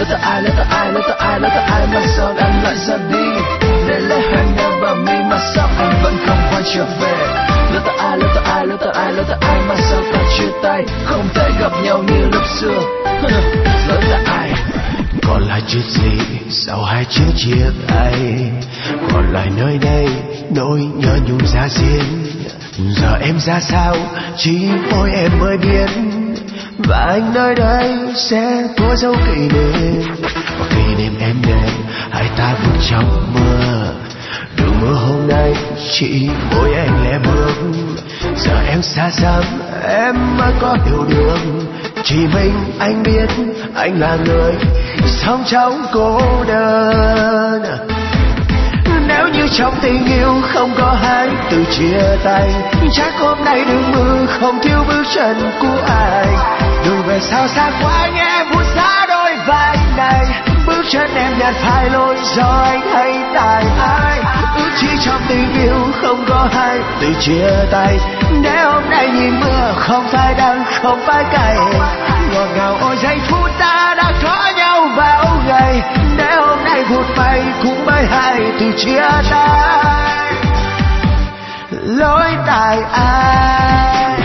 Lỡ ta ai mà sao em lại ra đi. Để lại hẹn em và mi mà sao em vẫn không quay trở về. Lỡ ta ai mà sao ta chia tay, không thể gặp nhau như lúc xưa. Lỡ ta ai. Còn lại chuyện gì sau hai chữ chia tay, còn lại nơi đây nỗi nhớ nhung ra riêng. Giờ em ra sao chỉ mỗi em mới biết, và anh nơi đây sẽ có dấu kỷ niệm. Và kỷ niệm em đến hai ta bước trong mưa, đường mưa hôm nay chỉ mỗi anh lẻ bước. Giờ em xa xăm em mới có hiểu được, chỉ mình anh biết anh là người sống trong cô đơn. Nếu như trong tình yêu không có hai từ chia tay, chắc hôm nay đường mưa không thiếu bước chân của anh. Đường về sao xa quá nghe em buồn xa đôi vai này, bước chân em nhạt phai lối do anh hay tại ai. Ước chỉ trong tình yêu không có hai từ chia tay, để hôm nay nhìn mưa không phải đắng không phải cay. Ngọt ngào ôi giây phút ta đã có nhau bao ngày, để hôm nay vụt bay cũng bởi hai từ chia tay. Lỗi tại ai?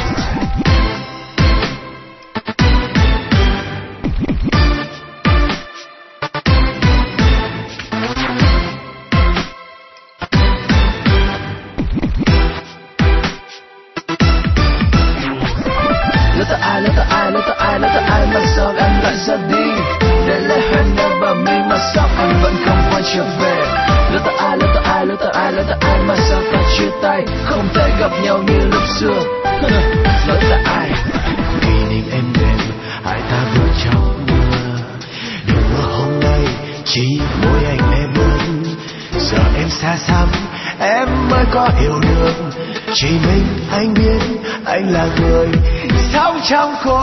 Lỡ ta ai mà sao em lại ra đi. Để lại hẹn em và mi mà sao anh vẫn không quay trở về. Lỡ ta ai mà sao ta chia tay, không thể gặp nhau như lúc xưa. Lỡ ta ai. Kỷ niệm em đêm hai ta bước trong mưa, đường mưa hôm nay chỉ mỗi anh lẻ bước. Giờ em xa xăm em mới có hiểu được, chỉ mình anh biết anh là người sống trong khổ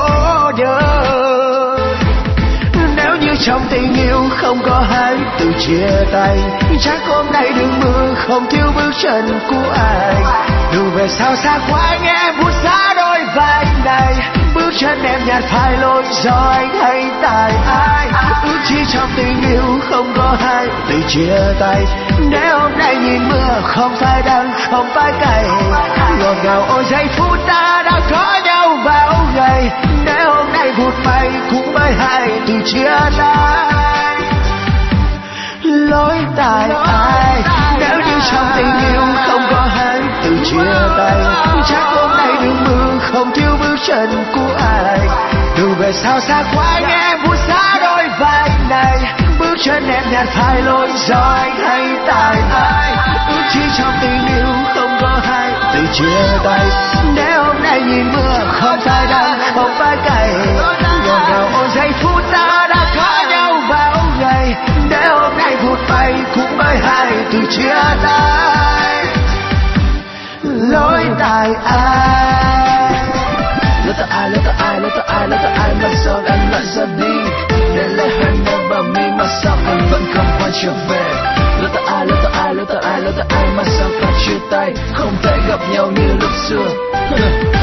đơn. Nếu như trong tình yêu không có hai từ chia tay, chắc hôm nay đường mưa không thiếu bước chân của anh. Đường về sao xa quá nghe em buồn xa đôi vai này, bước chân em nhạt phai lối do anh hay tại ai. Ước chỉ trong tình yêu không có hai từ chia tay, để hôm nay nhìn mưa không phải đắng không phải cay. Ngọt ngào ôi giây phút ta đã có nhau bao ngày, để hôm nay vụt bay cũng bởi hai từ chia tay. Lỗi tại ai? Nếu như trong tình yêu không có hai từ chia tay, chắc hôm nay đường mưa không thiếu bước chân của anh. Đường về sao xa quá nghe em buồn xa đôi vai này, bước chân em nhạt phai lối do anh hay tại ai. Ước chỉ trong tình yêu không có hai từ chia tay, để hôm nay nhìn mưa không phải đắng không phải cay. Ngọt ngào ôi giây phút ta đã có nhau bao ngày, để hôm nay vụt bay cũng bởi hai từ chia tay. Lỗi tại ai? Lỡ ta ai mà sao em lại ra đi. Để lại hẹn em và mi mà sao anh vẫn không quay trở về. Lỡ ta ai mà sao ta chia tay, không thể gặp nhau như lúc xưa.